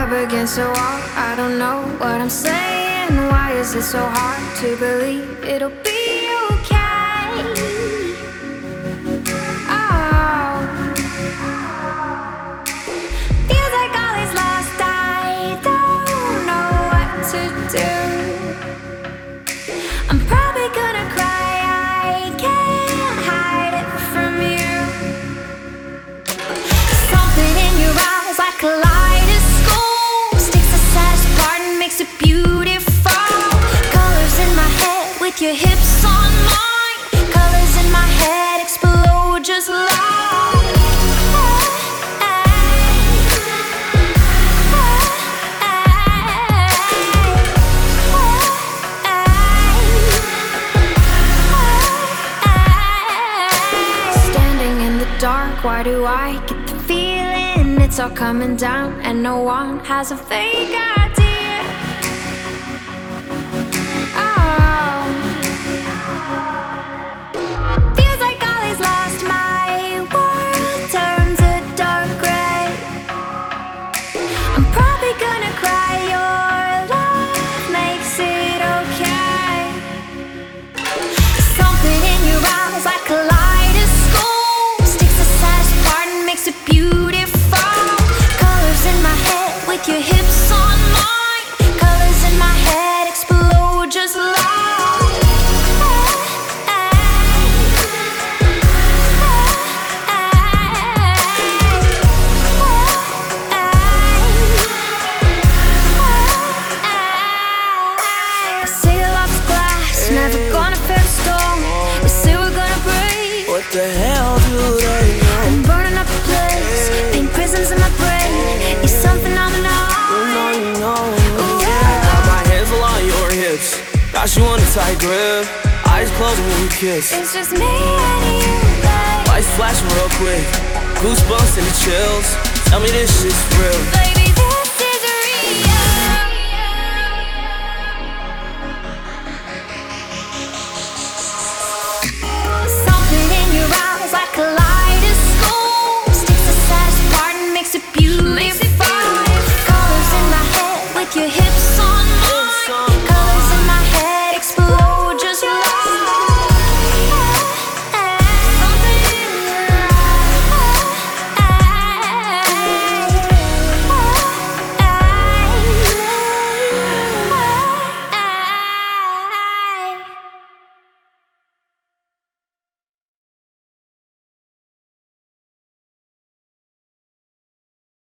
up against a wall. I don't know what I'm saying. Why is it so hard to believe it'll be okay? Oh, feels like all is lost. I don't know what to do. I'm probably gonna cry. I can't hide it from you. Something in your eyes like a kaleidoscope sticks the saddest part and makes it beautiful. Colors in my head with your hips on mine. Colors in my head explode just like standing in the dark. Why do I get the feeling it's all coming down and no one has a fake idea? Oh, feels like all is lost. My world turns a dark gray. I'm probably gonna cry. Your love makes it okay. Something in your eyes like a kaleidoscope sticks the saddest part and makes it beautiful. Colors in my head with your hips on mine. Colors in my head explode just like say love's glass, never gonna fail a storm. They say we're gonna break. What the hell do they know? I'm burning up the place, paint prisons in my brain. You're some phenomenon. You know, yeah. Got my hands all on your hips, got you on a tight grip. Eyes closed when we kiss. It's just me and you, babe. Lights flashing real quick, goosebumps and the chills. Tell me this shit's real.